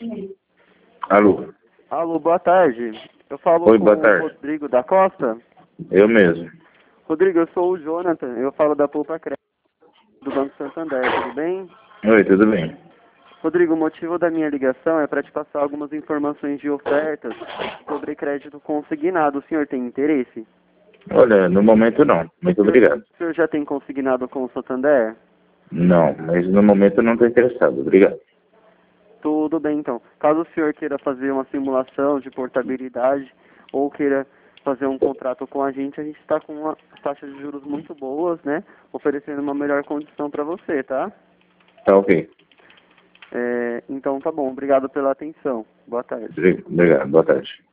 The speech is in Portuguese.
Alô? Alô, boa tarde. Eu falo Oi, com boa o tarde. Rodrigo da Costa. Eu mesmo. Rodrigo, eu sou o Jonathan. Eu falo da Poupa Crédito do Banco Santander, tudo bem? Oi, tudo bem? Rodrigo, o motivo da minha ligação é para te passar algumas informações de ofertas sobre crédito consignado. O senhor tem interesse? Olha, no momento não. Muito obrigado. O senhor já tem consignado com o Santander? Não, mas no momento eu não estou interessado. Obrigado. Tudo bem, então. Caso o senhor queira fazer uma simulação de portabilidade ou queira fazer um contrato com a gente está com uma taxa de juros muito boas, né? Oferecendo uma melhor condição para você, tá? Tá ok. Então tá bom. Obrigado pela atenção. Boa tarde. Obrigado. Boa tarde.